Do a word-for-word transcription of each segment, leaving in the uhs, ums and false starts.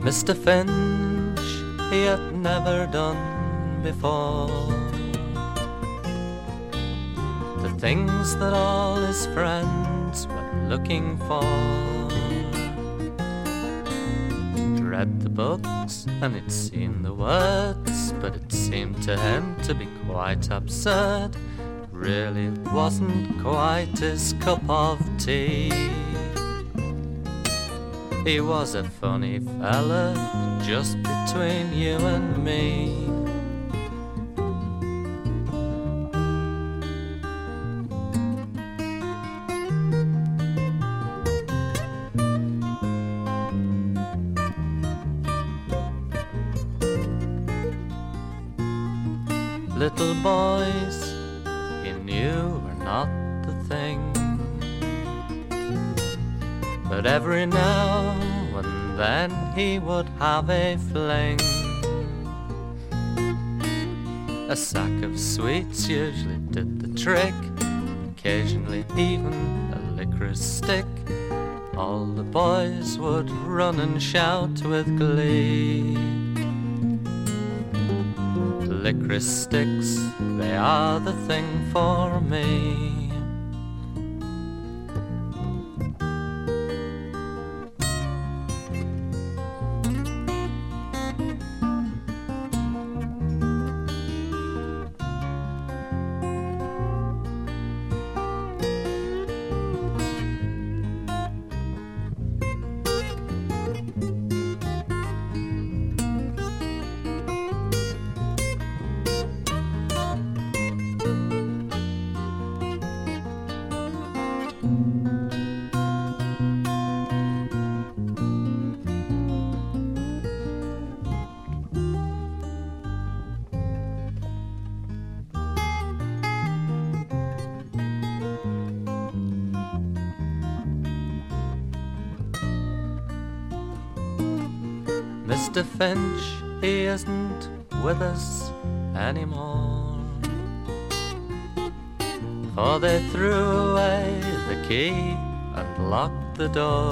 Mister Finch, he had never done before the things that all his friends were looking for. Read the books and he'd seen the words, but it seemed to him to be quite absurd. Really wasn't quite his cup of tea. He was a funny fella, just between you and me. Little boys, he knew were not the thing, but every now and then he would have a fling. A sack of sweets usually did the trick, occasionally even a licorice stick. All the boys would run and shout with glee. Licorice sticks, they are the thing for me. Mister Finch, he isn't with us anymore, for they threw away the key and locked the door.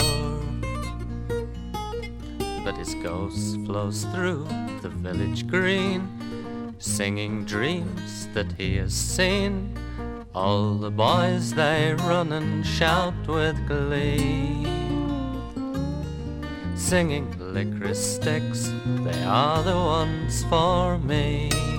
But his ghost flows through the village green, singing dreams that he has seen. All the boys, they run and shout with glee, singing licorice sticks, they are the ones for me.